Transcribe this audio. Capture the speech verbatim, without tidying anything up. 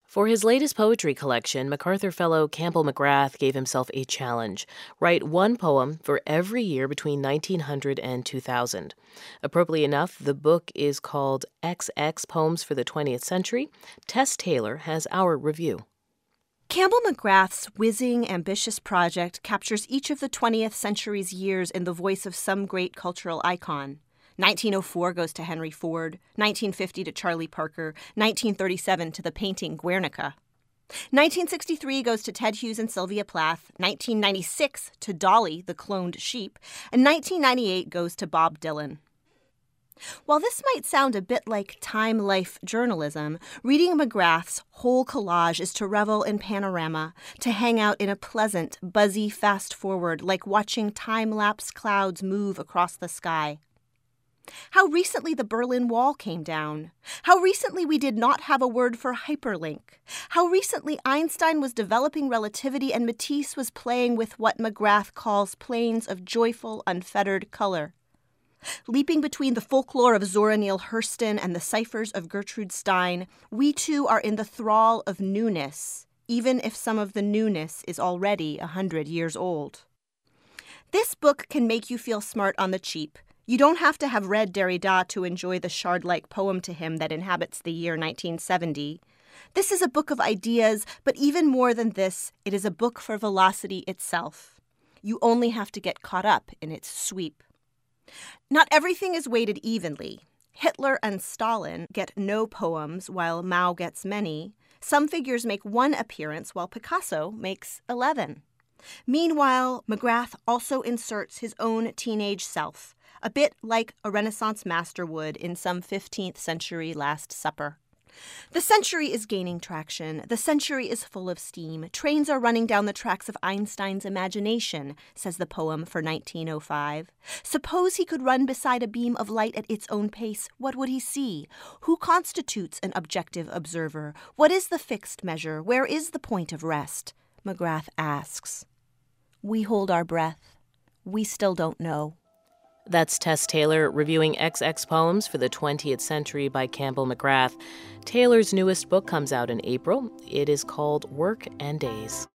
For his latest poetry collection, MacArthur Fellow Campbell McGrath gave himself a challenge: write one poem for every year between nineteen hundred and two thousand. Appropriately enough, the book is called X X Poems for the twentieth Century. Tess Taylor has our review. Campbell McGrath's whizzing, ambitious project captures each of the twentieth century's years in the voice of some great cultural icon. nineteen oh four goes to Henry Ford, nineteen fifty to Charlie Parker, nineteen thirty-seven to the painting Guernica. nineteen sixty-three goes to Ted Hughes and Sylvia Plath, nineteen ninety-six to Dolly, the cloned sheep, and nineteen ninety-eight goes to Bob Dylan. While this might sound a bit like time-life journalism, reading McGrath's whole collage is to revel in panorama, to hang out in a pleasant, buzzy fast-forward like watching time-lapse clouds move across the sky. How recently the Berlin Wall came down. How recently we did not have a word for hyperlink. How recently Einstein was developing relativity and Matisse was playing with what McGrath calls planes of joyful, unfettered color. Leaping between the folklore of Zora Neale Hurston and the ciphers of Gertrude Stein, we too are in the thrall of newness, even if some of the newness is already a hundred years old. This book can make you feel smart on the cheap. You don't have to have read Derrida to enjoy the shard-like poem to him that inhabits the year nineteen seventy. This is a book of ideas, but even more than this, it is a book for velocity itself. You only have to get caught up in its sweep. Not everything is weighted evenly. Hitler and Stalin get no poems while Mao gets many. Some figures make one appearance while Picasso makes eleven. Meanwhile, McGrath also inserts his own teenage self, a bit like a Renaissance master would in some fifteenth century Last Supper. The century is gaining traction. The century is full of steam. Trains are running down the tracks of Einstein's imagination, says the poem for nineteen oh five. Suppose he could run beside a beam of light at its own pace. What would he see? Who constitutes an objective observer? What is the fixed measure? Where is the point of rest? McGrath asks. We hold our breath. We still don't know. That's Tess Taylor reviewing X X Poems for the twentieth Century by Campbell McGrath. Taylor's newest book comes out in April. It is called Work and Days.